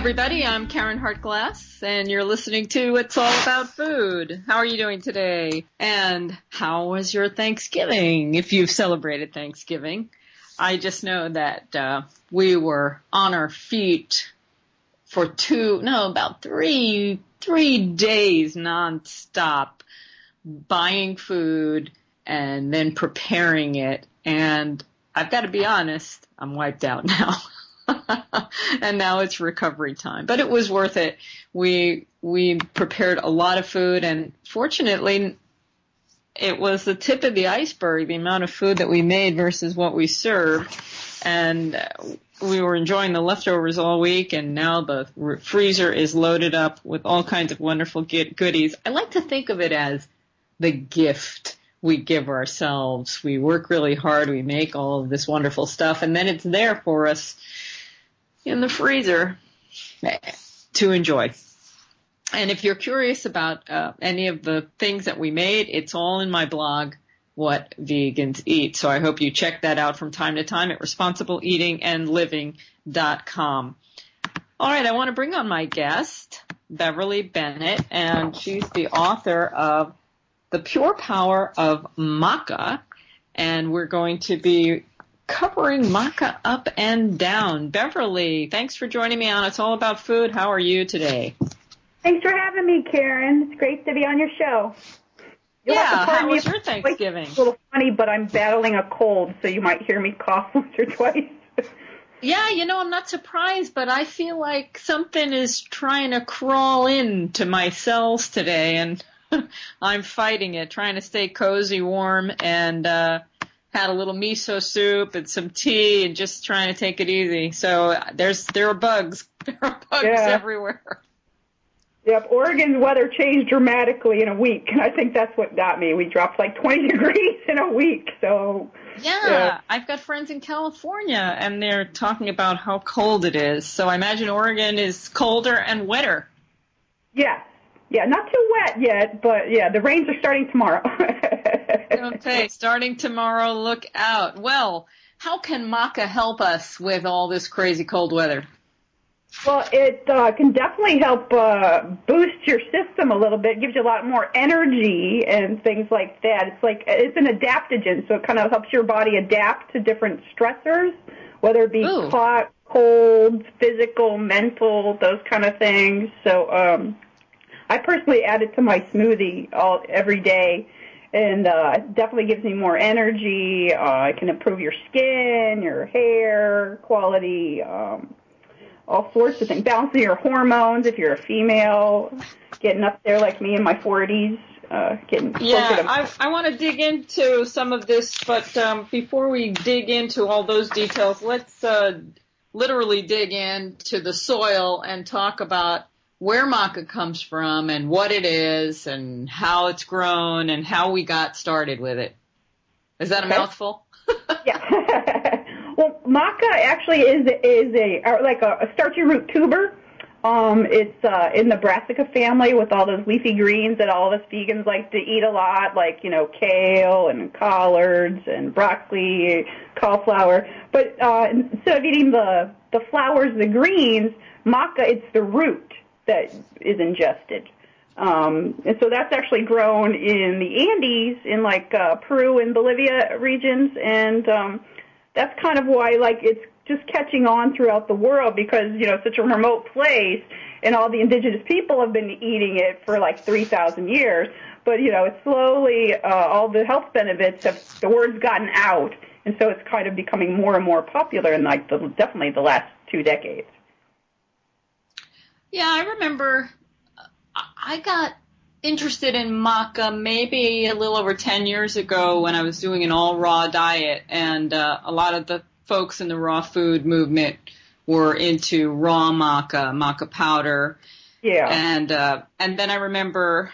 everybody. I'm Karen Hartglass, and you're listening to It's All About Food. How are you doing today? And how was your Thanksgiving, if you've celebrated Thanksgiving? I just know that we were on our feet for about three days nonstop, buying food and then preparing it. And I've got to be honest, I'm wiped out now. And now it's recovery time, but it was worth it. We prepared a lot of food, and fortunately it was the tip of the iceberg, the amount of food that we made versus what we served. And we were enjoying the leftovers all week, and now the freezer is loaded up with all kinds of wonderful goodies. I like to think of it as the gift we give ourselves. We work really hard, we make all of this wonderful stuff, and then it's there for us in the freezer to enjoy. And if you're curious about any of the things that we made, it's all in my blog, What Vegans Eat. So I hope you check that out from time to time at responsibleeatingandliving.com. All right, I want to bring on my guest, Beverly Bennett, and she's the author of The Pure Power of Maca, and we're going to be covering maca up and down. Beverly, thanks for joining me on It's All About Food. How are you today? Thanks for having me, Karen. It's great to be on your show. How was your Thanksgiving? It's a little funny, but I'm battling a cold, so you might hear me cough once or twice. Yeah, I'm not surprised, but I feel like something is trying to crawl into my cells today, and I'm fighting it, trying to stay cozy, warm, and had a little miso soup and some tea and just trying to take it easy. So there are bugs. There are bugs everywhere. Yep, Oregon's weather changed dramatically in a week, and I think that's what got me. We dropped like 20 degrees in a week, so... Yeah, I've got friends in California, and they're talking about how cold it is. So I imagine Oregon is colder and wetter. Yeah, not too wet yet, but yeah, the rains are starting tomorrow. Okay, starting tomorrow, look out. Well, how can maca help us with all this crazy cold weather? Well, it can definitely help boost your system a little bit. It gives you a lot more energy and things like that. It's an adaptogen, so it kind of helps your body adapt to different stressors, whether it be hot, cold, physical, mental, those kind of things. So I personally add it to my smoothie every day, and it definitely gives me more energy. It can improve your skin, your hair quality, all sorts of things. Balancing your hormones if you're a female, getting up there like me in my 40s. I want to dig into some of this, but before we dig into all those details, let's literally dig into the soil and talk about where maca comes from and what it is and how it's grown and how we got started with it. Is that a mouthful? Yeah. Well, maca actually is a starchy root tuber. It's in the brassica family with all those leafy greens that all of us vegans like to eat a lot, like, kale and collards and broccoli, cauliflower. But instead of eating the flowers, the greens, maca, it's the root that is ingested. And so that's actually grown in the Andes in Peru and Bolivia regions, and that's kind of why it's just catching on throughout the world because, it's such a remote place and all the indigenous people have been eating it for 3,000 years. But, it's slowly, all the health benefits the word's gotten out. And so it's kind of becoming more and more popular in definitely the last 2 decades. Yeah, I remember I got interested in maca maybe a little over 10 years ago when I was doing an all raw diet, and a lot of the folks in the raw food movement were into raw maca powder. Yeah. And then I remember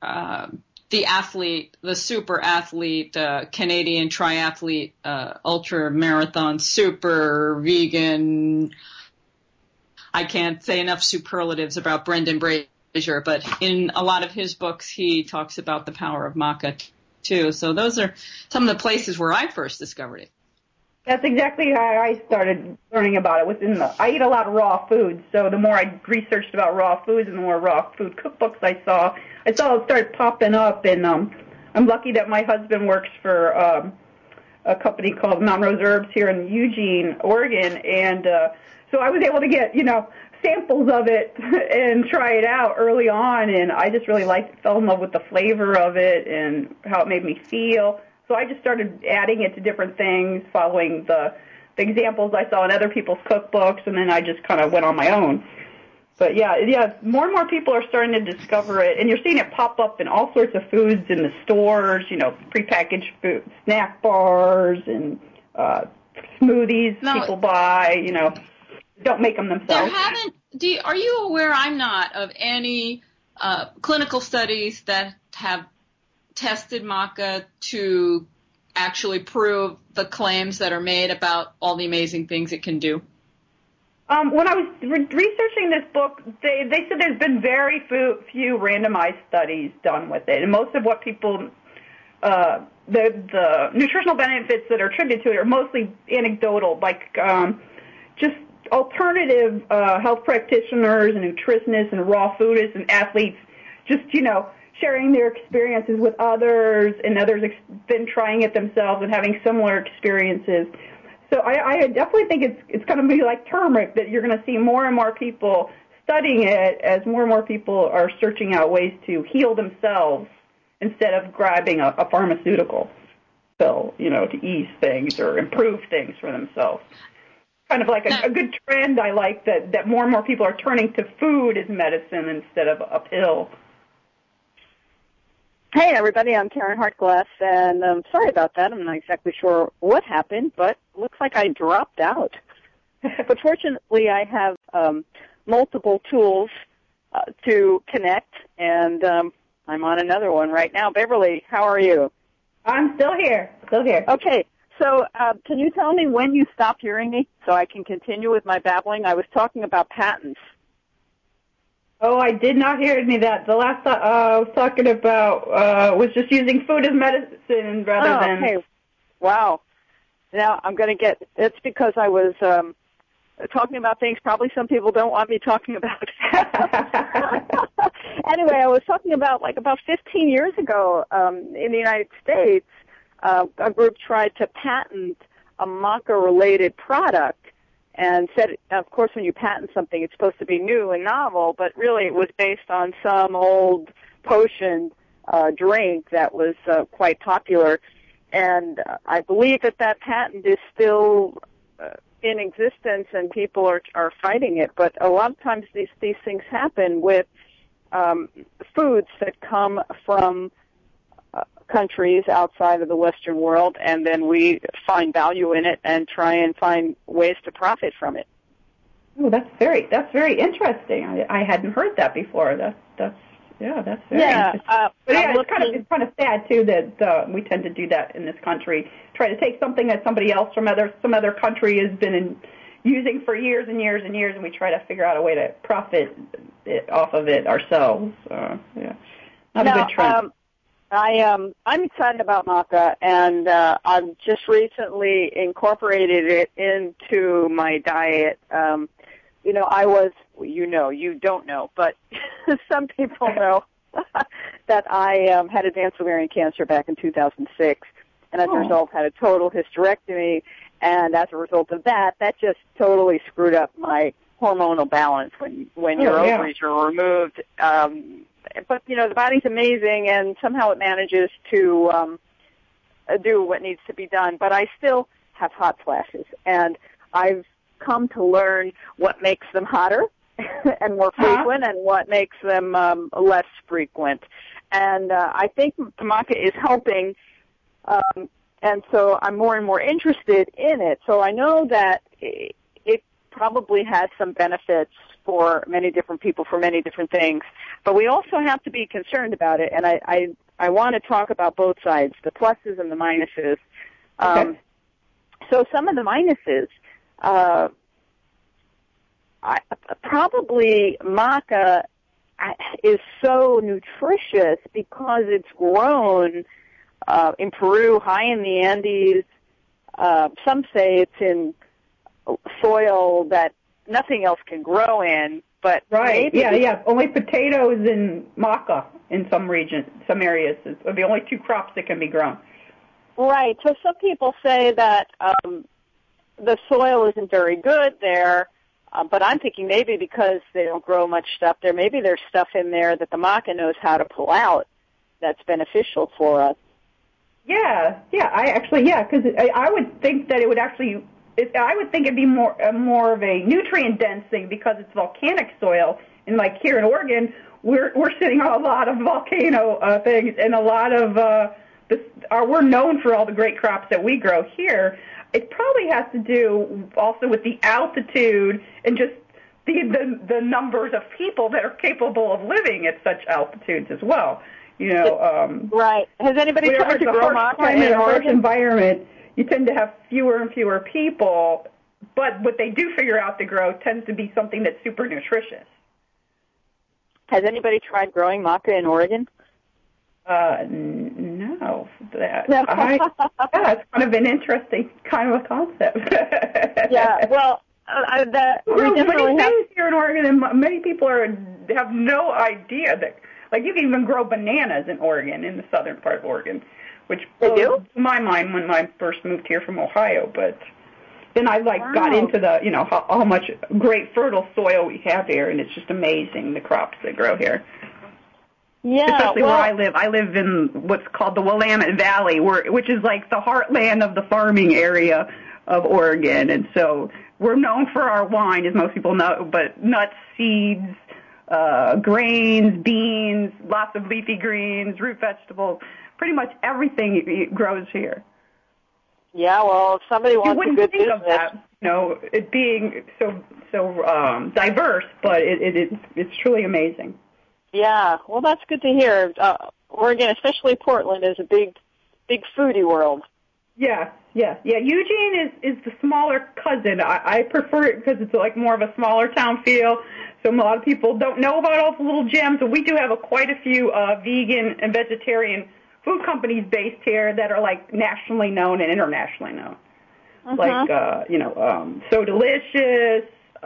the super athlete, Canadian triathlete, ultra marathon, super vegan. I can't say enough superlatives about Brendan Brazier, but in a lot of his books, he talks about the power of maca too. So those are some of the places where I first discovered it. That's exactly how I started learning about it. I eat a lot of raw foods, so the more I researched about raw foods and the more raw food cookbooks I saw it started popping up. And I'm lucky that my husband works for a company called Mountain Rose Herbs here in Eugene, Oregon, and so I was able to get samples of it and try it out early on, and I just really fell in love with the flavor of it and how it made me feel. So I just started adding it to different things, following the examples I saw in other people's cookbooks, and then I just kind of went on my own. But yeah, more and more people are starting to discover it, and you're seeing it pop up in all sorts of foods in the stores, prepackaged food, snack bars, and smoothies people buy, don't make them themselves. Are you aware, I'm not, of any clinical studies that have tested maca to actually prove the claims that are made about all the amazing things it can do? When I was researching this book, they said there's been very few randomized studies done with it, and most of what people, the nutritional benefits that are attributed to it are mostly anecdotal, like just alternative health practitioners and nutritionists and raw foodists and athletes just, sharing their experiences with others, and others been trying it themselves and having similar experiences. So I definitely think it's going to be like turmeric, that you're going to see more and more people studying it as more and more people are searching out ways to heal themselves instead of grabbing a pharmaceutical pill, to ease things or improve things for themselves. Kind of like a good trend I like, that more and more people are turning to food as medicine instead of a pill. Hey, everybody, I'm Karen Hartglass, and sorry about that. I'm not exactly sure what happened, but looks like I dropped out. But fortunately, I have multiple tools to connect, and I'm on another one right now. Beverly, how are you? I'm still here. Okay, so can you tell me when you stopped hearing me so I can continue with my babbling? I was talking about patents. Oh, I did not hear any of that. The last I was talking about was just using food as medicine rather than... Okay. Wow. Now I'm going to get... It's because I was talking about things probably some people don't want me talking about. Anyway, I was talking about, about 15 years ago in the United States, a group tried to patent a maca-related product, and said, of course, when you patent something, it's supposed to be new and novel, but really it was based on some old potion drink that was quite popular. And I believe that patent is still in existence, and people are fighting it. But a lot of times these things happen with foods that come from countries outside of the Western world, and then we find value in it and try and find ways to profit from it. Oh, that's very interesting. I hadn't heard that before. That's very interesting. But it's kind of sad too that we tend to do that in this country. Try to take something that somebody else from some other country has been using for years and years and years, and we try to figure out a way to profit off of it ourselves. Not a good trend. I'm excited about maca, and I've just recently incorporated it into my diet. I was, you don't know, but some people know that I had advanced ovarian cancer back in 2006, and as a result had a total hysterectomy, and as a result of that just totally screwed up my hormonal balance when your ovaries are removed. But, the body's amazing, and somehow it manages to do what needs to be done. But I still have hot flashes, and I've come to learn what makes them hotter and more frequent and what makes them less frequent. And I think maca is helping, and so I'm more and more interested in it. So I know that it probably has some benefits for many different people for many different things. But we also have to be concerned about it, and I want to talk about both sides, the pluses and the minuses. Okay. So some of the minuses, probably maca is so nutritious because it's grown in Peru, high in the Andes, some say it's in soil that nothing else can grow in, but right, yeah. Only potatoes and maca in some regions, some areas are the only two crops that can be grown. Right. So some people say that the soil isn't very good there, but I'm thinking maybe because they don't grow much stuff there, maybe there's stuff in there that the maca knows how to pull out that's beneficial for us. Yeah, because I would think that it would actually. I would think it'd be more of a nutrient dense thing because it's volcanic soil, and like here in Oregon, we're sitting on a lot of volcano things, and a lot of we're known for all the great crops that we grow here. It probably has to do also with the altitude and just the numbers of people that are capable of living at such altitudes as well. Right. Has anybody tried to grow maca in a harsh Oregon? Environment, you tend to have fewer and fewer people, but what they do figure out to grow tends to be something that's super nutritious. Has anybody tried growing maca in Oregon? No. That's kind of an interesting kind of a concept. Yeah, well, we grow many things here in Oregon, and many people have no idea that, like, you can even grow bananas in Oregon, in the southern part of Oregon, which blew my mind when I first moved here from Ohio. But then I got into the how much great fertile soil we have here, and it's just amazing the crops that grow here. Yeah, especially where I live. I live in what's called the Willamette Valley, which is like the heartland of the farming area of Oregon, and so we're known for our wine, as most people know, but nuts, seeds, grains, beans, lots of leafy greens, root vegetables. Pretty much everything grows here. Yeah, well, if somebody wants a good business, of that, it being so diverse, but it's truly amazing. Yeah, well, that's good to hear. Oregon, especially Portland, is a big foodie world. Yeah. Eugene is the smaller cousin. I prefer it because it's like more of a smaller town feel. So a lot of people don't know about all the little gems, and we do have quite a few vegan and vegetarian food companies based here that are like nationally known and internationally known. Like So Delicious.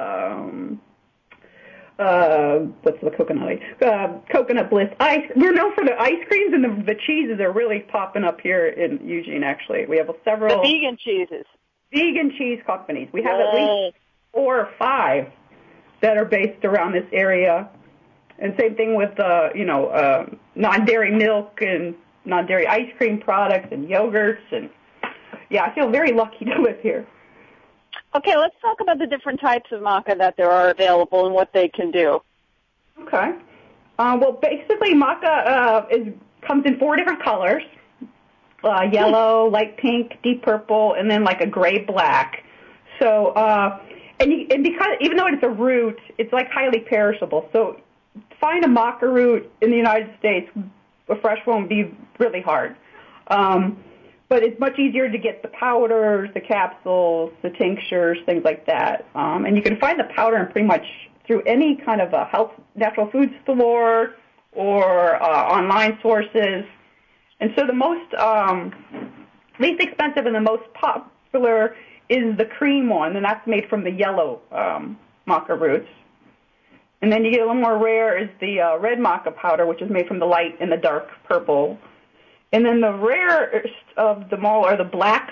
What's the coconut? Coconut Bliss ice. We're known for the ice creams, and the cheeses are really popping up here in Eugene. Actually, we have several vegan cheeses. Vegan cheese companies. We have at least 4 or 5 that are based around this area, and same thing with non-dairy milk and non-dairy ice cream products and yogurts. And yeah, I feel very lucky to live here. Okay, let's talk about the different types of maca that there are available and what they can do. Okay. Well, basically, maca comes in 4 different colors: yellow, light pink, deep purple, and then like a gray-black. So, and because even though it's a root, it's like highly perishable. So, find a maca root in the United States, a fresh one, would be really hard. But it's much easier to get the powders, the capsules, the tinctures, things like that. And you can find the powder in pretty much through any kind of a natural food store or online sources. And so the most least expensive and the most popular is the cream one, and that's made from the yellow maca roots. And then you get a little more rare is the red maca powder, which is made from the light and the dark purple. And then the rarest of them all are the black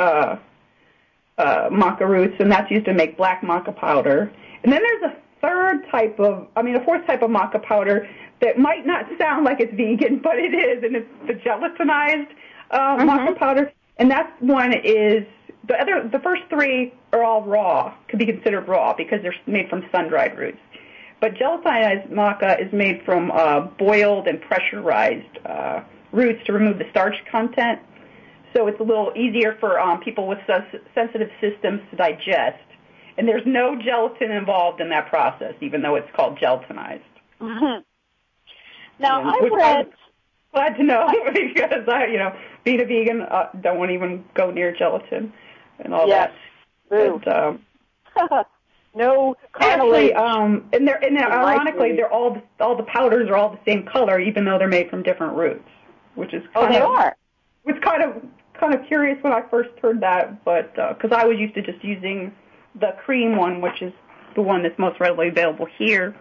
maca roots, and that's used to make black maca powder. And then there's a fourth type of maca powder that might not sound like it's vegan, but it is, and it's the gelatinized maca powder. And that one is the first 3 are all raw, could be considered raw because they're made from sun-dried roots. But gelatinized maca is made from boiled and pressurized roots to remove the starch content. So it's a little easier for people with sensitive systems to digest. And there's no gelatin involved in that process, even though it's called gelatinized. Mm-hmm. Now, I'm glad to know because being a vegan, don't want to even go near gelatin and all that. But, no cartilage. And ironically, they're all the powders are all the same color, even though they're made from different roots, which is they are. It's kind kind of curious when I first heard that, but because I was used to just using the cream one, which is the one that's most readily available here.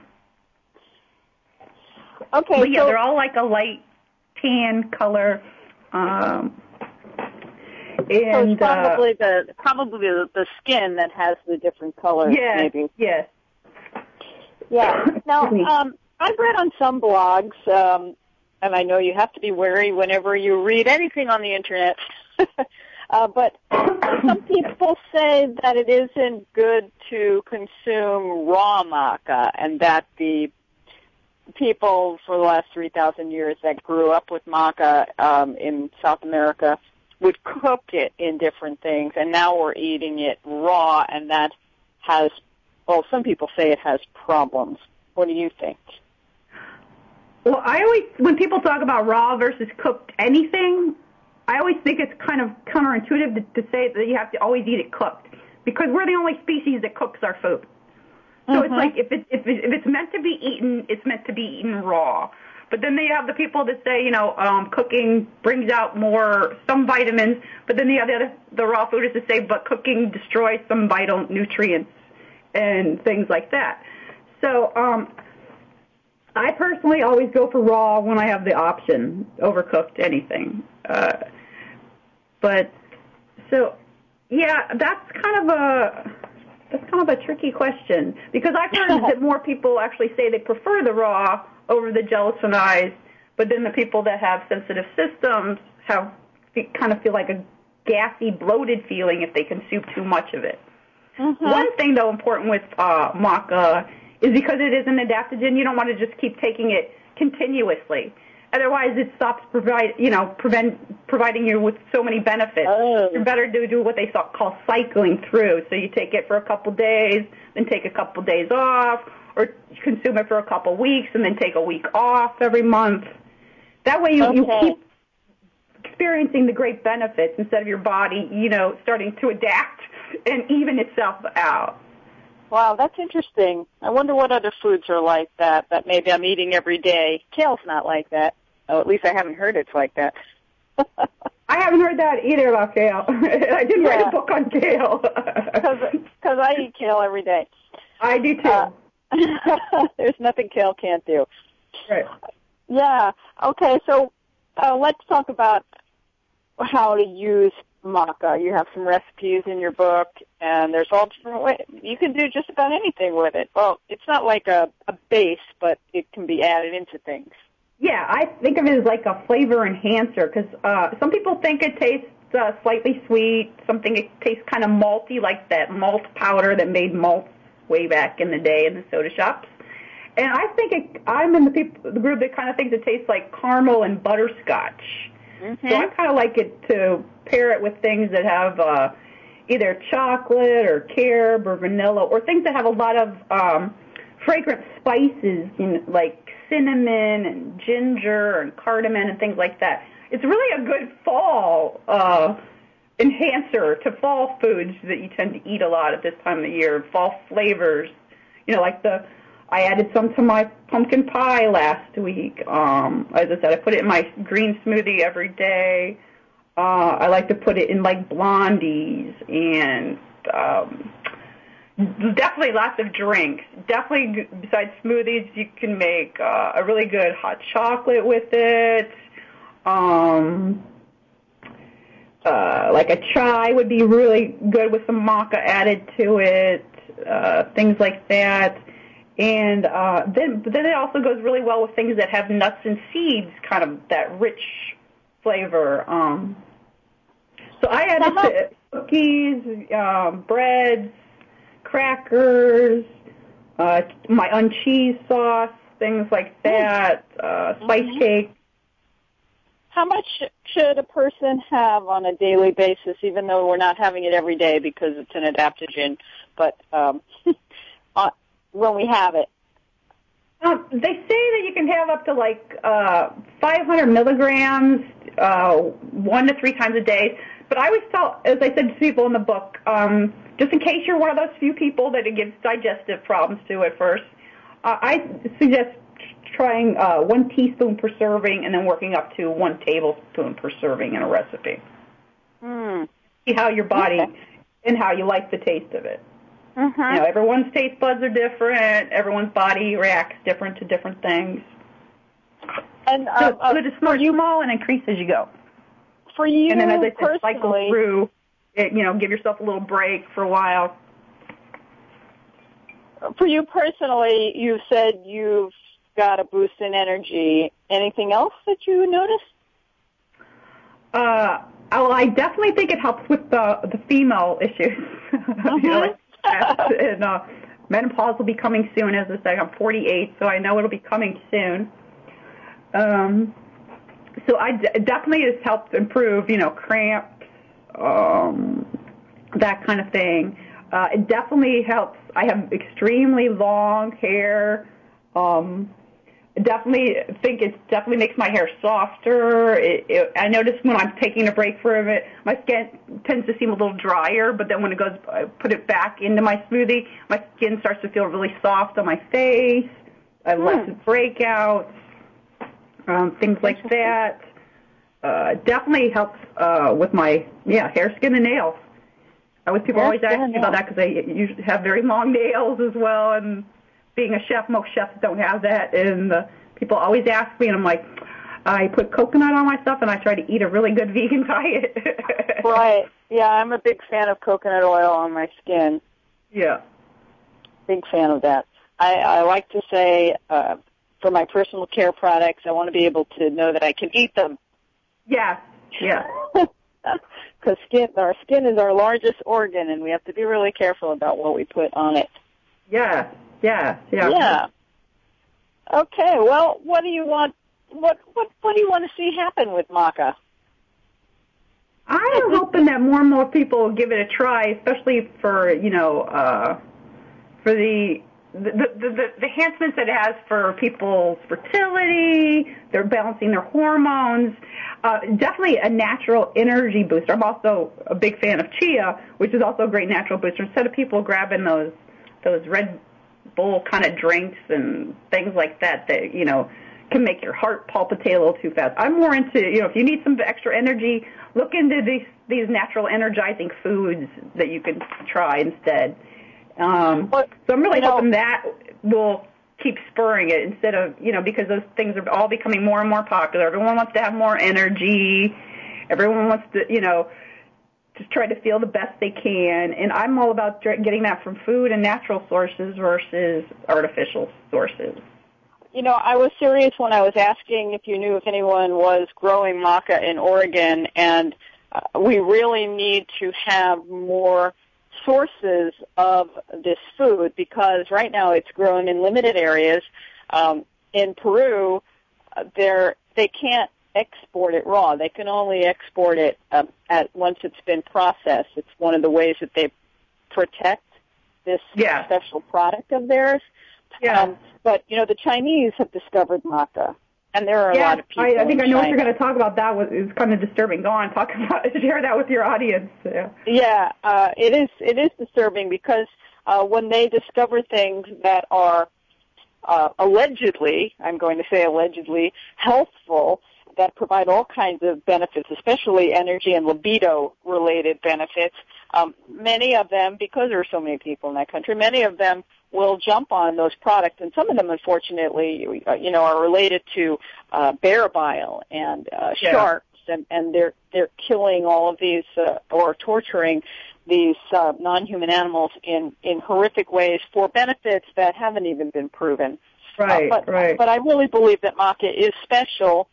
Okay, but yeah, they're all like a light tan color. And so it's probably the skin that has the different colors. Yeah, maybe. Yes. Yeah. Now, I've read on some blogs, and I know you have to be wary whenever you read anything on the internet. But some people say that it isn't good to consume raw maca, and that the people for the last 3,000 years that grew up with maca in South America would cook it in different things, and now we're eating it raw, and that has, well, some people say it has problems. What do you think? Well, I always, when people talk about raw versus cooked anything, I always think it's kind of counterintuitive to say that you have to always eat it cooked, because we're the only species that cooks our food. So it's like if it's meant to be eaten, it's meant to be eaten raw. But then they have the people that say, cooking brings out some vitamins, but then the raw food is to say, but cooking destroys some vital nutrients and things like that. So I personally always go for raw when I have the option, overcooked anything. But so, yeah, that's kind of a tricky question, because I've heard that more people actually say they prefer the raw over the gelatinized, but then the people that have sensitive systems kind of feel like a gassy, bloated feeling if they consume too much of it. One thing, though, important with maca is because it is an adaptogen, you don't want to just keep taking it continuously. Otherwise, it stops providing you with so many benefits. It's better to do what they call cycling through. So you take it for a couple days, then take a couple days off, or consume it for a couple weeks and then take a week off every month. That way you keep experiencing the great benefits instead of your body, starting to adapt and even itself out. Wow, that's interesting. I wonder what other foods are like that maybe I'm eating every day. Kale's not like that. Oh, at least I haven't heard it's like that. I haven't heard that either about kale. I didn't write a book on kale. Because I eat kale every day. I do too. There's nothing kale can't do. Right. Yeah. Okay, so let's talk about how to use maca. You have some recipes in your book, and there's all different ways. You can do just about anything with it. Well, it's not like a base, but it can be added into things. Yeah, I think of it as like a flavor enhancer, because some people think it tastes slightly sweet. It tastes kind of malty, like that malt powder that made malts way back in the day in the soda shops. And I think I'm in the group that kind of thinks it tastes like caramel and butterscotch. So I kind of like it to pair it with things that have either chocolate or carob or vanilla, or things that have a lot of fragrant spices, like cinnamon and ginger and cardamom and things like that. It's really a good fall enhancer to fall foods that you tend to eat a lot at this time of the year, fall flavors. I added some to my pumpkin pie last week. As I said, I put it in my green smoothie every day. I like to put it in like blondies and definitely lots of drinks. Definitely, besides smoothies, you can make a really good hot chocolate with it. Like a chai would be really good with some maca added to it. Things like that. And then it also goes really well with things that have nuts and seeds, kind of that rich flavor. So I added to cookies, breads, crackers, my uncheese sauce, things like that, spice cake. How much should a person have on a daily basis, even though we're not having it every day because it's an adaptogen, but when we have it? They say that you can have up to 500 milligrams 1 to 3 times a day. But I always tell, as I said to people in the book, just in case you're one of those few people that it gives digestive problems to at first, I suggest trying 1 teaspoon per serving and then working up to 1 tablespoon per serving in a recipe. See how your body and how you like the taste of it. Everyone's taste buds are different. Everyone's body reacts different to different things. And so it's start small and increase as you go. For you, and then as I said, personally, cycle through. Give yourself a little break for a while. For you personally, you said you've got a boost in energy. Anything else that you noticed? I definitely think it helps with the female issues. And menopause will be coming soon. As I said, I'm 48, so I know it'll be coming soon. So definitely has helped improve, cramps, that kind of thing. It definitely helps. I have extremely long hair. Definitely think it definitely makes my hair softer. I notice when I'm taking a break from it, my skin tends to seem a little drier, but then when I put it back into my smoothie, my skin starts to feel really soft on my face. I have less breakouts, things like that. Definitely helps with my hair, skin, and nails. People always ask me about that because I usually have very long nails as well, and being a chef, most chefs don't have that, and people always ask me, and I'm like, I put coconut on my stuff, and I try to eat a really good vegan diet. Right. Yeah, I'm a big fan of coconut oil on my skin. Yeah. Big fan of that. I like to say, for my personal care products, I want to be able to know that I can eat them. Yeah. Because our skin is our largest organ, and we have to be really careful about what we put on it. Yeah. Okay. Well, what do you want? What do you want to see happen with maca? I'm hoping that more and more people will give it a try, especially for for the enhancements that it has for people's fertility. They're balancing their hormones. Definitely a natural energy booster. I'm also a big fan of chia, which is also a great natural booster. Instead of people grabbing those Red Bull kind of drinks and things like that can make your heart palpitate a little too fast. I'm more into, if you need some extra energy, look into these natural energizing foods that you can try instead. So I'm really hoping that will keep spurring it instead of, because those things are all becoming more and more popular. Everyone wants to have more energy. Everyone wants to, just try to feel the best they can. And I'm all about getting that from food and natural sources versus artificial sources. I was serious when I was asking if you knew if anyone was growing maca in Oregon, and we really need to have more sources of this food because right now it's grown in limited areas. In Peru, they can't export it raw. They can only export it once it's been processed. It's one of the ways that they protect this special product of theirs. Yeah. But, the Chinese have discovered maca, and there are a lot of people I think I know what China. you're going to talk about. That is kind of disturbing. Go on, share that with your audience. Yeah, it is disturbing because when they discover things that are allegedly, I'm going to say allegedly, healthful, that provide all kinds of benefits, especially energy and libido-related benefits, many of them, because there are so many people in that country, many of them will jump on those products, and some of them, unfortunately, are related to bear bile and sharks, and they're killing all of these or torturing these non-human animals in horrific ways for benefits that haven't even been proven. Right. But I really believe that maca is special,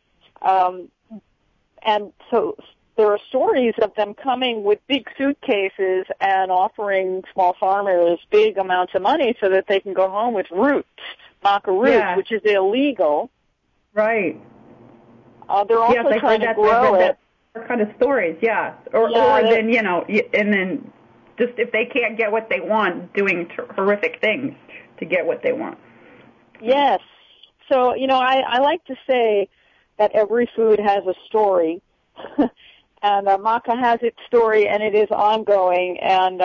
and so there are stories of them coming with big suitcases and offering small farmers big amounts of money so that they can go home with roots, maca roots, which is illegal. Right. They're also trying to grow it. Kind of stories, or then and then just if they can't get what they want, doing horrific things to get what they want. Yes. So I like to say that every food has a story. And maca has its story, and it is ongoing. And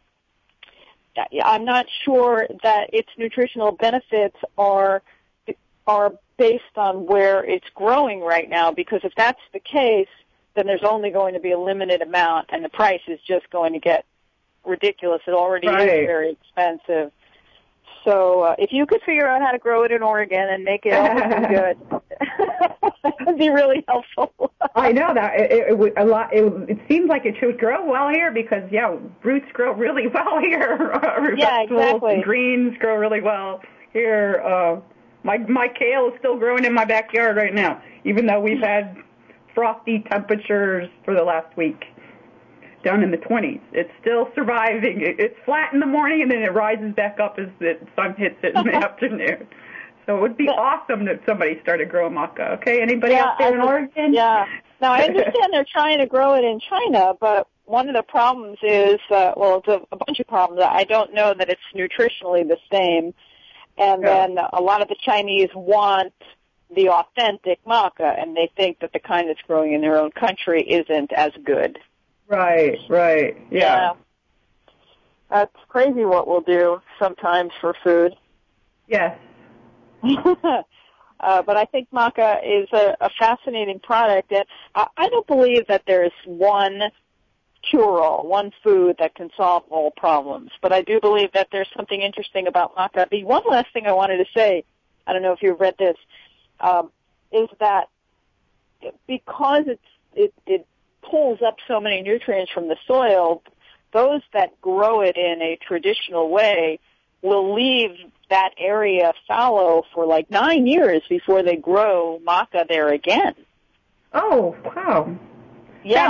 I'm not sure that its nutritional benefits are based on where it's growing right now, because if that's the case, then there's only going to be a limited amount, and the price is just going to get ridiculous. It already is very expensive. So if you could figure out how to grow it in Oregon and make it all good, that would be really helpful. I know that it would a lot. It seems like it should grow well here because roots grow really well here. Yeah, exactly. And greens grow really well here. My kale is still growing in my backyard right now, even though we've had frosty temperatures for the last week. Down in the 20s. It's still surviving. It's flat in the morning, and then it rises back up as the sun hits it in the afternoon. So it would be awesome that somebody started growing maca. Okay, anybody out there in Oregon? Yeah. Now, I understand they're trying to grow it in China, but one of the problems is, it's a bunch of problems. I don't know that it's nutritionally the same. And then a lot of the Chinese want the authentic maca, and they think that the kind that's growing in their own country isn't as good. Right. Yeah. That's crazy what we'll do sometimes for food. Yes. But I think maca is a fascinating product. And I don't believe that there's one cure-all, one food that can solve all problems. But I do believe that there's something interesting about maca. The one last thing I wanted to say, I don't know if you've read this, is that because it pulls up so many nutrients from the soil, those that grow it in a traditional way will leave that area fallow for like 9 years before they grow maca there again. Oh, wow. Yeah,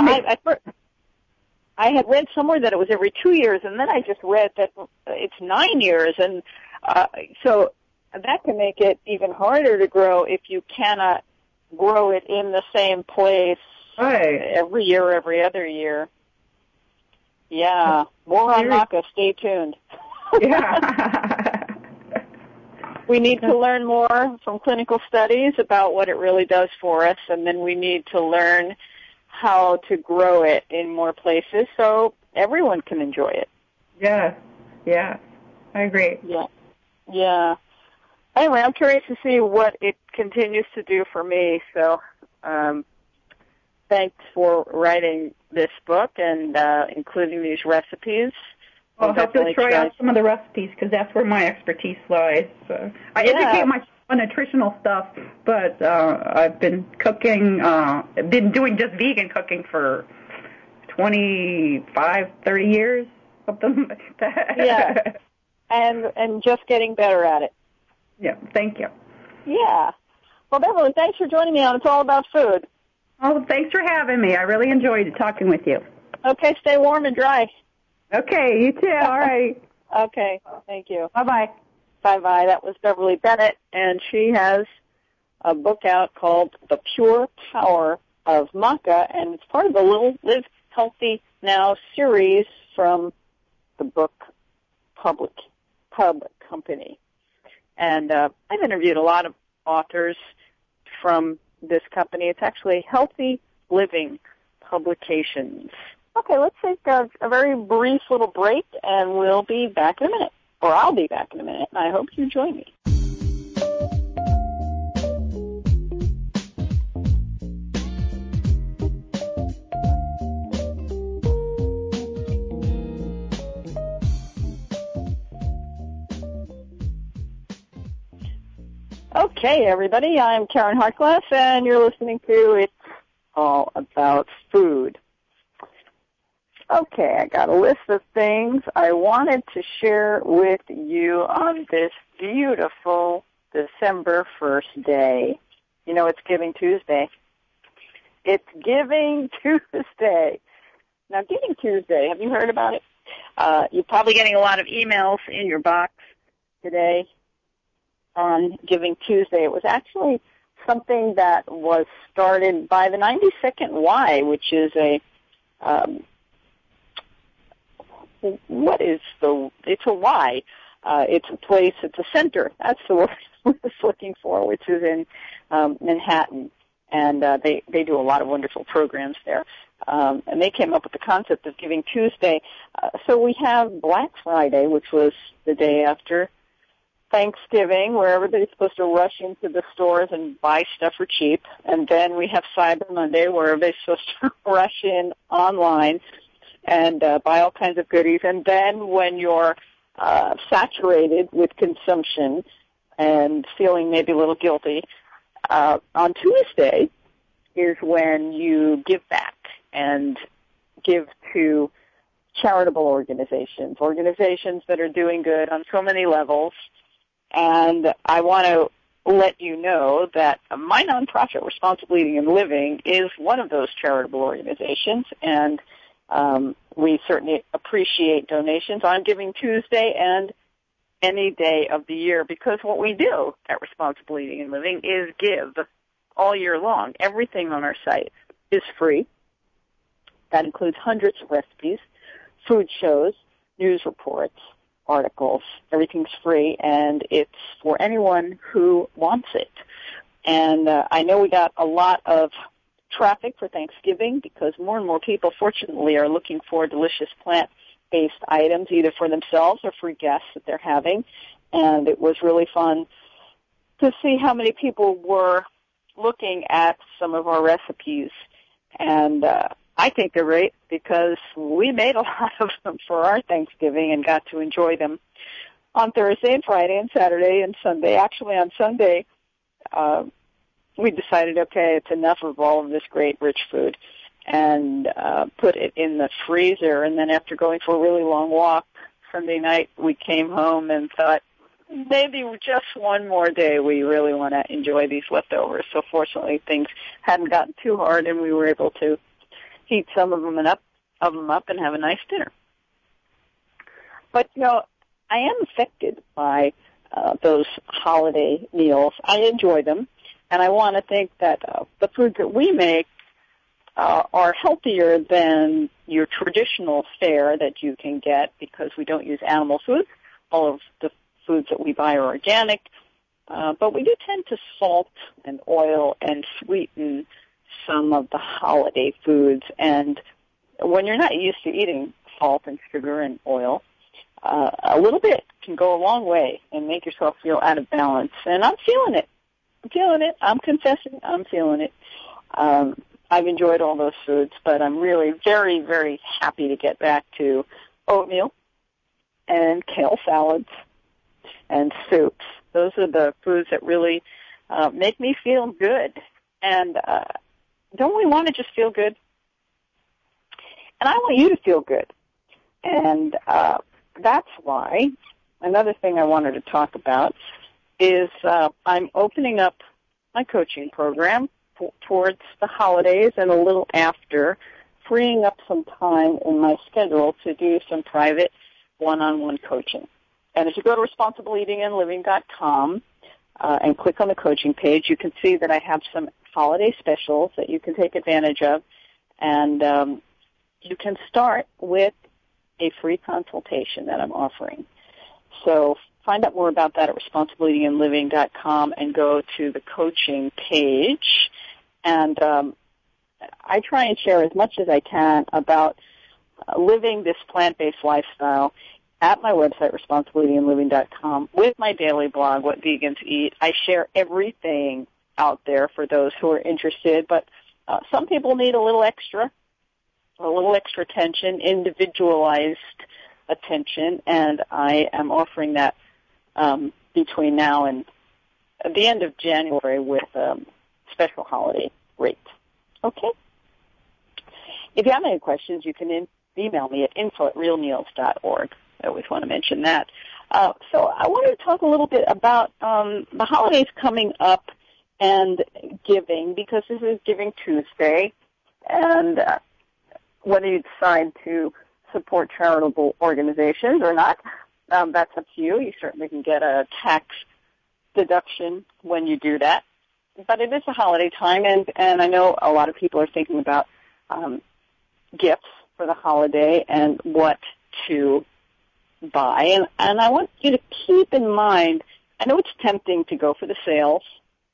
I had read somewhere that it was every 2 years, and then I just read that it's 9 years, and so that can make it even harder to grow if you cannot grow it in the same place every year, every other year. Yeah, more on maca. Stay tuned. Yeah. We need to learn more from clinical studies about what it really does for us, and then we need to learn how to grow it in more places so everyone can enjoy it. Yeah, I agree. Yeah. Anyway, I'm curious to see what it continues to do for me, so thanks for writing this book and including these recipes. I'll have to try out some of the recipes because that's where my expertise lies. So I educate myself on nutritional stuff, but I've been cooking, been doing just vegan cooking for 25, 30 years, something like that. Yeah, and just getting better at it. Yeah, thank you. Yeah. Well, Beverly, thanks for joining me on It's All About Food. Oh, thanks for having me. I really enjoyed talking with you. Okay, stay warm and dry. Okay, you too. All right. Okay, thank you. Bye-bye. Bye-bye. That was Beverly Bennett, and she has a book out called The Pure Power of Maca, and it's part of the Live Healthy Now series from the book Pub Company. And I've interviewed a lot of authors from this company. It's actually Healthy Living Publications. Okay, let's take a very brief little break, and we'll be back in a minute. Or I'll be back in a minute, and I hope you join me. Okay, everybody, I'm Karen Hartglass, and you're listening to It's All About Food. Okay, I got a list of things I wanted to share with you on this beautiful December 1st day. You know, it's Giving Tuesday. It's Giving Tuesday. Now, Giving Tuesday, have you heard about it? You're probably getting a lot of emails in your box today on Giving Tuesday. It was actually something that was started by the 92nd Y, which is it's a Y. It's a place, it's a center. That's the word I was looking for, which is in Manhattan. And they do a lot of wonderful programs there. And they came up with the concept of Giving Tuesday. So we have Black Friday, which was the day after Thanksgiving, where everybody's supposed to rush into the stores and buy stuff for cheap. And then we have Cyber Monday, where everybody's supposed to rush in online and buy all kinds of goodies. And then when you're saturated with consumption and feeling maybe a little guilty, on Tuesday is when you give back and give to charitable organizations that are doing good on so many levels. And I want to let you know that my nonprofit, Responsible Eating and Living, is one of those charitable organizations, and we certainly appreciate donations on Giving Tuesday and any day of the year, because what we do at Responsible Eating and Living is give all year long. Everything on our site is free. That includes hundreds of recipes, food shows, news reports, articles. Everything's free, and it's for anyone who wants it. And I know we got a lot of traffic for Thanksgiving because more and more people, fortunately, are looking for delicious plant-based items, either for themselves or for guests that they're having. And it was really fun to see how many people were looking at some of our recipes. And I think they're great because we made a lot of them for our Thanksgiving and got to enjoy them on Thursday and Friday and Saturday and Sunday. Actually, on Sunday, we decided, okay, it's enough of all of this great, rich food, and put it in the freezer. And then after going for a really long walk Sunday night, we came home and thought, maybe just one more day we really want to enjoy these leftovers. So fortunately, things hadn't gotten too hard, and we were able to heat some of them up and have a nice dinner. But, you know, I am affected by those holiday meals. I enjoy them, and I want to think that the foods that we make are healthier than your traditional fare that you can get because we don't use animal foods. All of the foods that we buy are organic, but we do tend to salt and oil and sweeten some of the holiday foods. And when you're not used to eating salt and sugar and oil, a little bit can go a long way and make yourself feel out of balance. And I'm feeling it. I'm confessing I'm feeling it. I've enjoyed all those foods, but I'm really very, very happy to get back to oatmeal and kale salads and soups. Those are the foods that really make me feel good. And don't we want to just feel good? And I want you to feel good. And that's why another thing I wanted to talk about is I'm opening up my coaching program towards the holidays and a little after, freeing up some time in my schedule to do some private one-on-one coaching. And if you go to responsibleeatingandliving.com and click on the coaching page, you can see that I have some holiday specials that you can take advantage of. And you can start with a free consultation that I'm offering. So find out more about that at responsibleeatingandliving.com and go to the coaching page. And I try and share as much as I can about living this plant-based lifestyle at my website, responsibleeatingandliving.com, with my daily blog, What Vegans Eat. I share everything out there for those who are interested, but some people need a little extra attention, individualized attention, and I am offering that between now and the end of January with special holiday rates. Okay? If you have any questions, you can email me at info@realmeals.org. I always want to mention that. So I wanted to talk a little bit about the holidays coming up and giving, because this is Giving Tuesday, and whether you decide to support charitable organizations or not, that's up to you. You certainly can get a tax deduction when you do that. But it is a holiday time, and I know a lot of people are thinking about gifts for the holiday and what to buy. And I want you to keep in mind, I know it's tempting to go for the sales.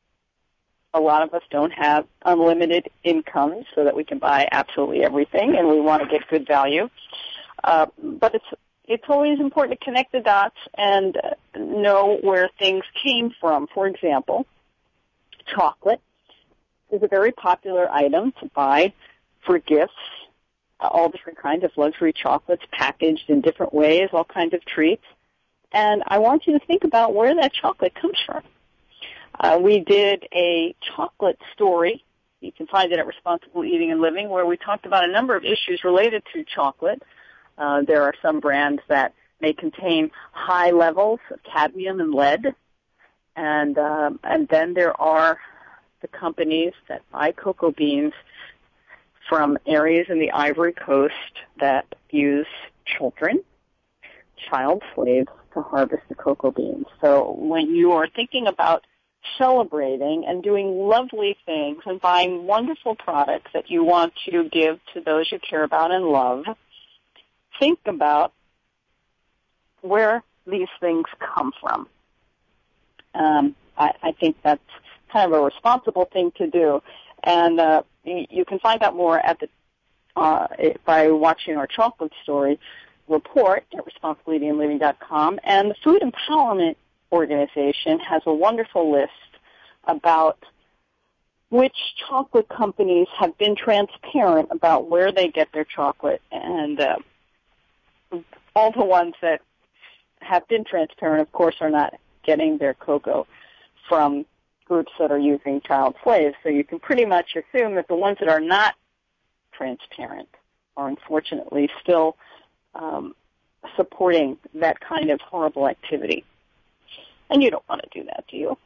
A lot of us don't have unlimited income so that we can buy absolutely everything, and we want to get good value. But it's always important to connect the dots and know where things came from. For example, chocolate is a very popular item to buy for gifts, all different kinds of luxury chocolates packaged in different ways, all kinds of treats. And I want you to think about where that chocolate comes from. We did a chocolate story. You can find it at Responsible Eating and Living, where we talked about a number of issues related to chocolate. There are some brands that may contain high levels of cadmium and lead. And then there are the companies that buy cocoa beans from areas in the Ivory Coast that use child slaves, to harvest the cocoa beans. So when you are thinking about celebrating and doing lovely things and buying wonderful products that you want to give to those you care about and love, think about where these things come from. I think that's kind of a responsible thing to do. And you can find out more at by watching our chocolate story report at responsibleeatingandliving.com. And the Food Empowerment Organization has a wonderful list about which chocolate companies have been transparent about where they get their chocolate. And all the ones that have been transparent, of course, are not getting their cocoa from groups that are using child slaves. So you can pretty much assume that the ones that are not transparent are unfortunately still supporting that kind of horrible activity. And you don't want to do that, do you?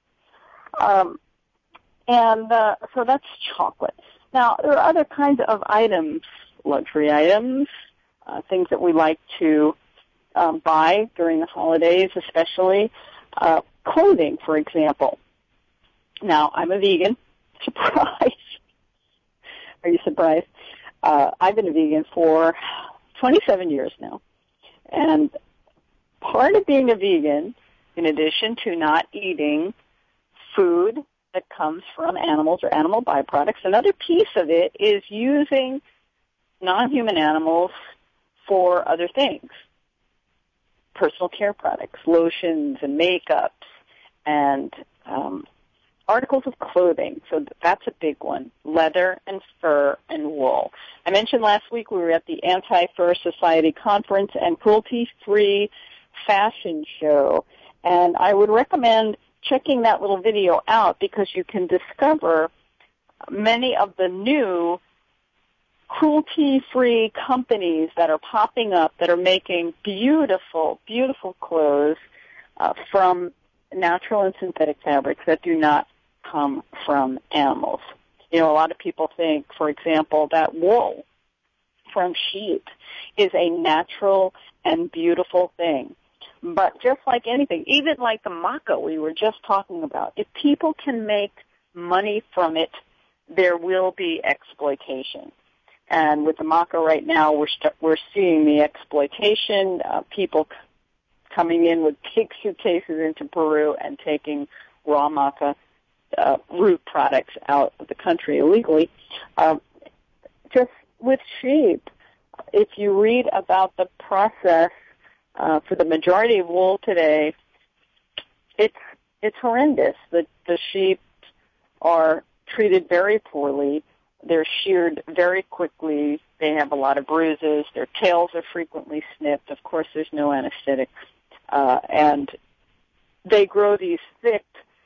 So that's chocolate. Now, there are other kinds of items, luxury items, things that we like to buy during the holidays, especially clothing, for example. Now, I'm a vegan. Surprise. Are you surprised? I've been a vegan for 27 years now. And part of being a vegan, in addition to not eating food that comes from animals or animal byproducts, another piece of it is using non-human animals for other things. Personal care products, lotions and makeups, and articles of clothing. So that's a big one. Leather and fur and wool. I mentioned last week we were at the Anti-Fur Society Conference and Cruelty-Free Fashion Show. And I would recommend checking that little video out because you can discover many of the new cruelty-free companies that are popping up that are making beautiful, beautiful clothes from natural and synthetic fabrics that do not come from animals. You know, a lot of people think, for example, that wool from sheep is a natural and beautiful thing. But just like anything, even like the maca we were just talking about, if people can make money from it, there will be exploitation. And with the maca right now, we're seeing the exploitation, people coming in with big suitcases into Peru and taking raw maca root products out of the country illegally. Just with sheep, if you read about the process for the majority of wool today, it's horrendous. The sheep are treated very poorly. They're sheared very quickly. They have a lot of bruises. Their tails are frequently snipped. Of course, there's no anesthetic. And they grow these thick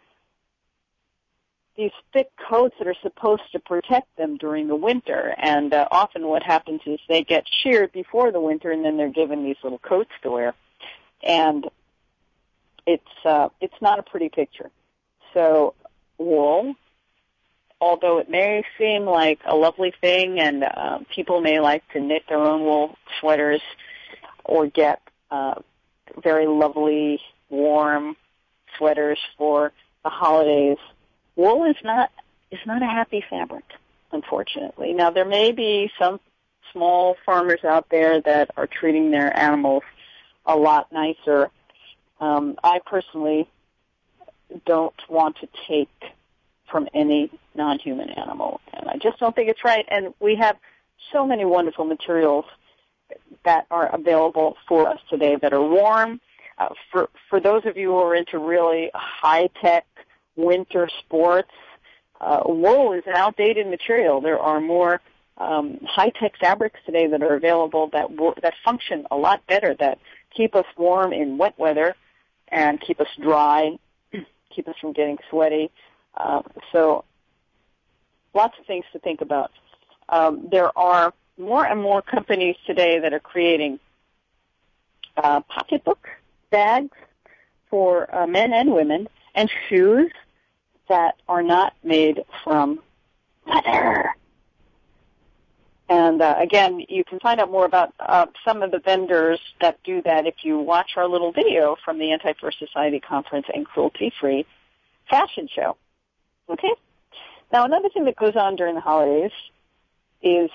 coats that are supposed to protect them during the winter. And often what happens is they get sheared before the winter, and then they're given these little coats to wear. And it's not a pretty picture. So wool, although it may seem like a lovely thing, and people may like to knit their own wool sweaters or get very lovely, warm sweaters for the holidays, wool is not a happy fabric, unfortunately. Now, there may be some small farmers out there that are treating their animals a lot nicer. I personally don't want to take from any non-human animal, and I just don't think it's right. And we have so many wonderful materials that are available for us today that are warm. For those of you who are into really high-tech winter sports, wool is an outdated material. There are more high-tech fabrics today that are available that function a lot better, that keep us warm in wet weather and keep us dry, keep us from getting sweaty. So lots of things to think about. There are more and more companies today that are creating pocketbook bags for men and women and shoes that are not made from leather. And again, you can find out more about some of the vendors that do that if you watch our little video from the Anti-Fur Society Conference and Cruelty-Free Fashion Show. Okay? Now, another thing that goes on during the holidays is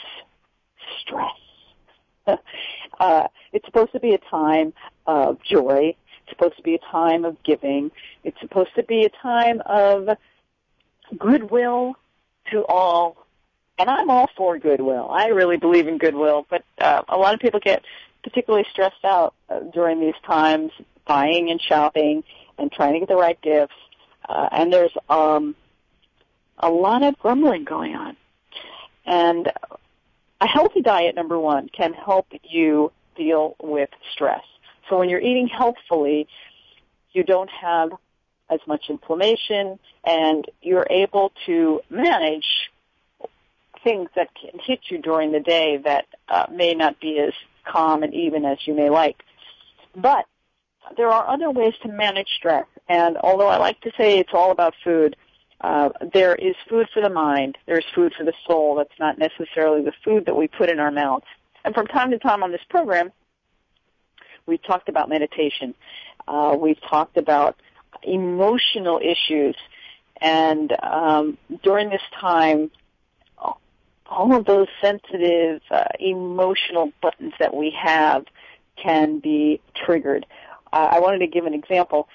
stress. It's supposed to be a time of joy. It's supposed to be a time of giving. It's supposed to be a time of goodwill to all. And I'm all for goodwill. I really believe in goodwill, but a lot of people get particularly stressed out during these times, buying and shopping and trying to get the right gifts. And there's a lot of grumbling going on. And a healthy diet, number one, can help you deal with stress. So when you're eating healthfully, you don't have as much inflammation, and you're able to manage things that can hit you during the day that may not be as calm and even as you may like. But there are other ways to manage stress, and although I like to say it's all about food, there is food for the mind. There's food for the soul. That's not necessarily the food that we put in our mouths. And from time to time on this program, we've talked about meditation. We've talked about emotional issues. And during this time, all of those sensitive, emotional buttons that we have can be triggered. I wanted to give an example.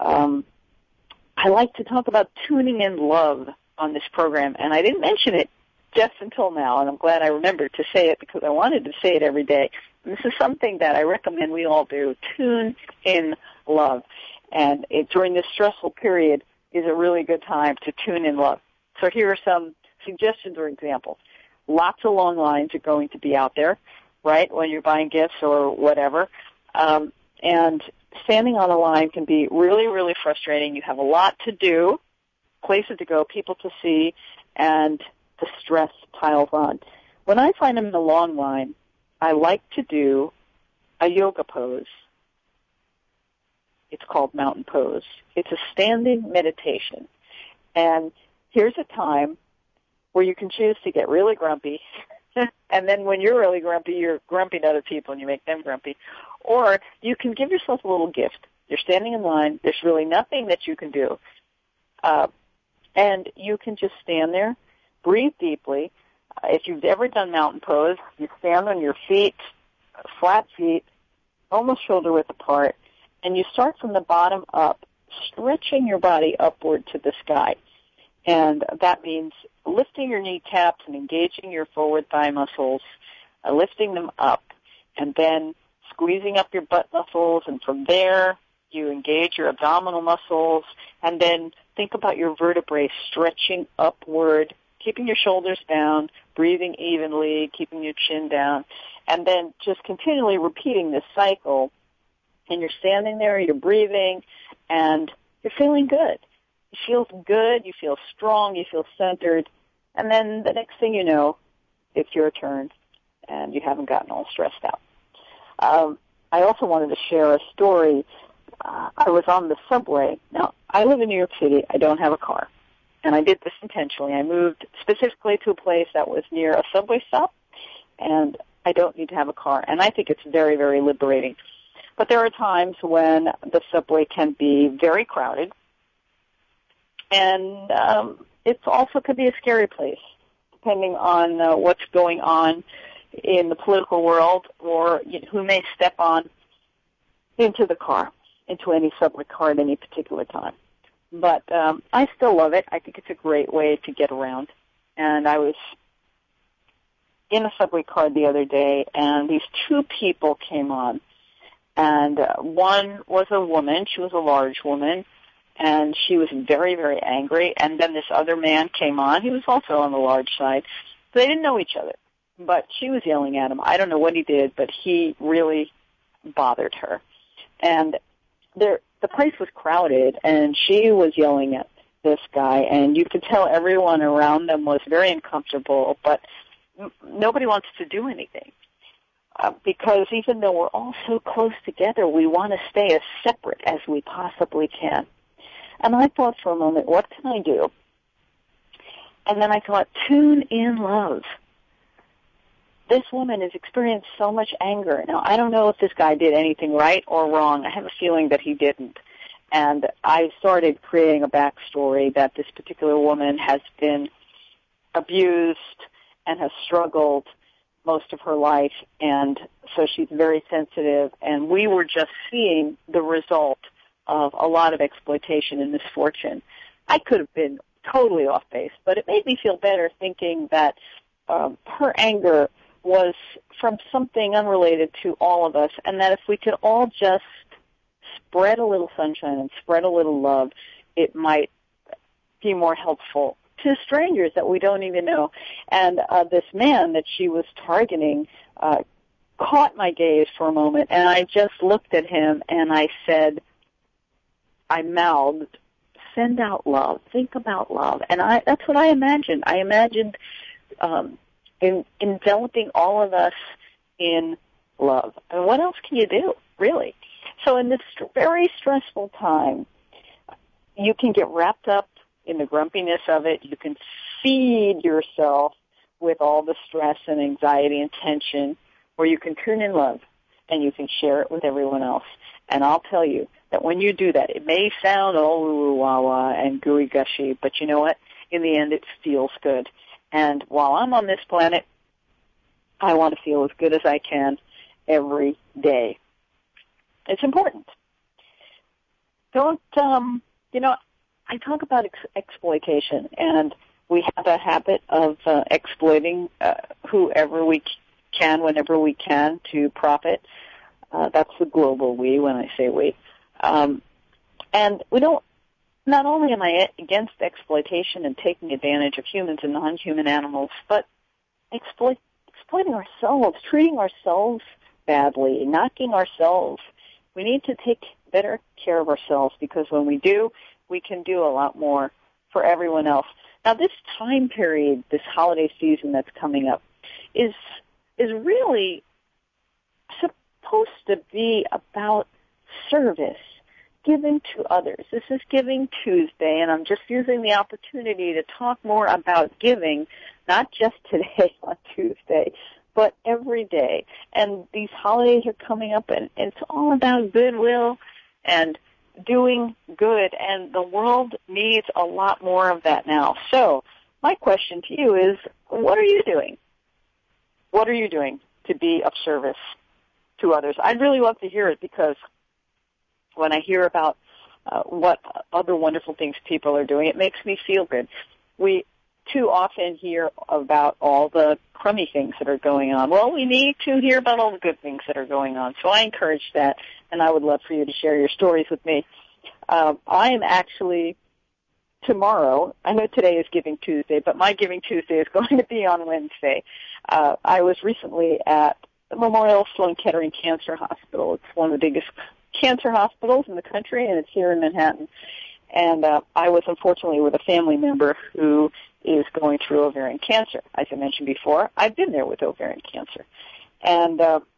I like to talk about tuning in love on this program, and I didn't mention it just until now, and I'm glad I remembered to say it because I wanted to say it every day. And this is something that I recommend we all do, tune in love. And during this stressful period is a really good time to tune in love. So here are some suggestions or examples. Lots of long lines are going to be out there, right, when you're buying gifts or whatever. And standing on a line can be really, really frustrating. You have a lot to do, places to go, people to see, and the stress piles on. When I find I'm in a long line, I like to do a yoga pose. It's called mountain pose. It's a standing meditation. And here's a time where you can choose to get really grumpy, and then when you're really grumpy, you're grumpy to other people and you make them grumpy. Or you can give yourself a little gift. You're standing in line. There's really nothing that you can do. And you can just stand there, breathe deeply. If you've ever done mountain pose, you stand on your feet, flat feet, almost shoulder width apart, and you start from the bottom up, stretching your body upward to the sky. And that means lifting your kneecaps and engaging your forward thigh muscles, lifting them up, and then squeezing up your butt muscles, and from there you engage your abdominal muscles, and then think about your vertebrae stretching upward, keeping your shoulders down, breathing evenly, keeping your chin down, and then just continually repeating this cycle. And you're standing there, you're breathing, and you're feeling good. You feel good, you feel strong, you feel centered, and then the next thing you know, it's your turn, and you haven't gotten all stressed out. I also wanted to share a story. I was on the subway. Now, I live in New York City. I don't have a car, and I did this intentionally. I moved specifically to a place that was near a subway stop, and I don't need to have a car, and I think it's very, very liberating. But there are times when the subway can be very crowded, and it also could be a scary place, depending on what's going on in the political world or who may step on into the car, into any subway car at any particular time. But I still love it. I think it's a great way to get around. And I was in a subway car the other day, and these two people came on. And one was a woman. She was a large woman, and she was very, very angry. And then this other man came on. He was also on the large side. So they didn't know each other. But she was yelling at him. I don't know what he did, but he really bothered her. And the place was crowded, and she was yelling at this guy, and you could tell everyone around them was very uncomfortable, but nobody wants to do anything. Because even though we're all so close together, we want to stay as separate as we possibly can. And I thought for a moment, what can I do? And then I thought, tune in love. This woman has experienced so much anger. Now, I don't know if this guy did anything right or wrong. I have a feeling that he didn't. And I started creating a backstory that this particular woman has been abused and has struggled most of her life, and so she's very sensitive, and we were just seeing the result of a lot of exploitation and misfortune. I could have been totally off base, but it made me feel better thinking that her anger was from something unrelated to all of us, and that if we could all just spread a little sunshine and spread a little love, it might be more helpful to strangers that we don't even know. And this man that she was targeting caught my gaze for a moment, and I just looked at him and I said, I mouthed, send out love, think about love. And that's what I imagined. I imagined enveloping all of us in love. And what else can you do, really? So in this very stressful time, you can get wrapped up in the grumpiness of it. You can feed yourself with all the stress and anxiety and tension, or you can turn in love and you can share it with everyone else. And I'll tell you that when you do that, it may sound all woo-woo-wah-wah and gooey-gushy, but you know what? In the end, it feels good. And while I'm on this planet, I want to feel as good as I can every day. It's important. Don't, I talk about exploitation, and we have a habit of exploiting whoever we can, whenever we can, to profit. That's the global we, when I say we. And we don't, not only am I against exploitation and taking advantage of humans and non-human animals, but exploiting ourselves, treating ourselves badly, knocking ourselves. We need to take better care of ourselves, because when we do, we can do a lot more for everyone else. Now, this time period, this holiday season that's coming up, is really supposed to be about service, giving to others. This is Giving Tuesday, and I'm just using the opportunity to talk more about giving, not just today on Tuesday, but every day. And these holidays are coming up, and it's all about goodwill and doing good, and the world needs a lot more of that now. So my question to you is, what are you doing? What are you doing to be of service to others? I'd really love to hear it, because when I hear about what other wonderful things people are doing, it makes me feel good. We too often hear about all the crummy things that are going on. Well, we need to hear about all the good things that are going on. So I encourage that, and I would love for you to share your stories with me. I am actually tomorrow, I know today is Giving Tuesday, but my Giving Tuesday is going to be on Wednesday. I was recently at the Memorial Sloan Kettering Cancer Hospital. It's one of the biggest cancer hospitals in the country, and it's here in Manhattan. And I was unfortunately with a family member who is going through ovarian cancer. As I mentioned before, I've been there with ovarian cancer. And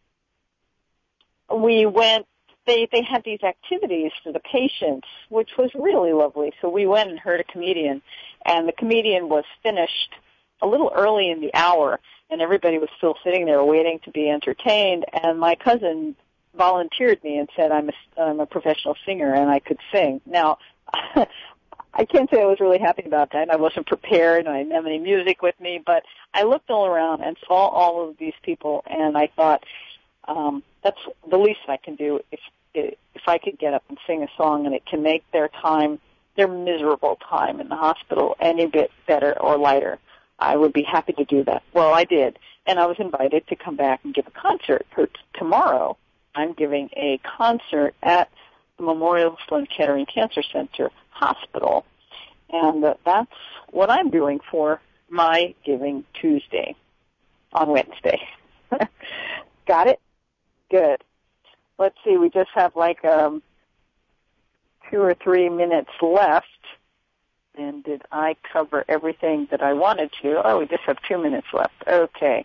we went, they had these activities for the patients, which was really lovely. So we went and heard a comedian, and the comedian was finished a little early in the hour, and everybody was still sitting there waiting to be entertained. And my cousin volunteered me and said, I'm a professional singer and I could sing. Now, I can't say I was really happy about that. I wasn't prepared, and I didn't have any music with me, but I looked all around and saw all of these people, and I thought, that's the least I can do if I could get up and sing a song, and it can make their time, their miserable time in the hospital, any bit better or lighter. I would be happy to do that. Well, I did, and I was invited to come back and give a concert. For tomorrow, I'm giving a concert at the Memorial Sloan Kettering Cancer Center Hospital, and that's what I'm doing for my Giving Tuesday on Wednesday. Got it? Good. Let's see, we just have like 2 or 3 minutes left. And did I cover everything that I wanted to? Oh, we just have 2 minutes left. Okay.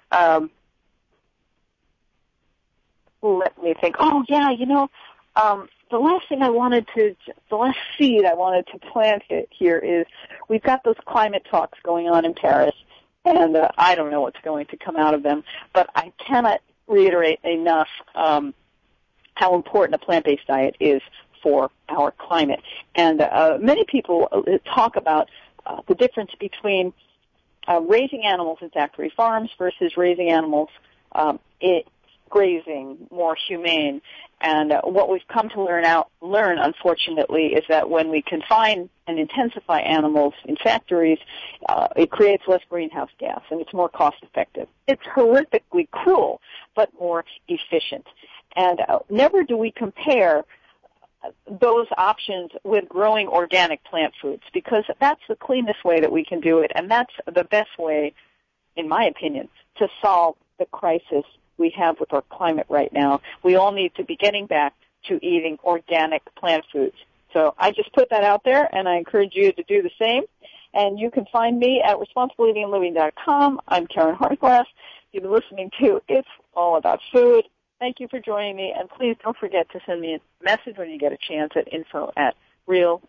Let me think. Oh, yeah, the last seed I wanted to plant here is we've got those climate talks going on in Paris, and I don't know what's going to come out of them, but I cannot reiterate enough how important a plant-based diet is for our climate. And many people talk about the difference between raising animals in factory farms versus raising animals grazing, more humane. And what we've come to learn, unfortunately, is that when we confine and intensify animals in factories, it creates less greenhouse gas, and it's more cost-effective. It's horrifically cruel, but more efficient. And never do we compare those options with growing organic plant foods, because that's the cleanest way that we can do it, and that's the best way, in my opinion, to solve the crisis we have with our climate right now. We all need to be getting back to eating organic plant foods. So I just put that out there, and I encourage you to do the same. And you can find me at ResponsibleEatingAndLiving.com. I'm Karen Hartglass. You've been listening to It's All About Food. Thank you for joining me, and please don't forget to send me a message when you get a chance at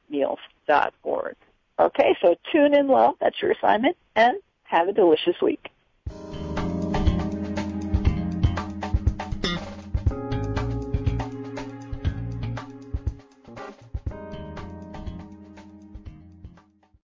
info@realmeals.org. Okay, so tune in well. That's your assignment, and have a delicious week.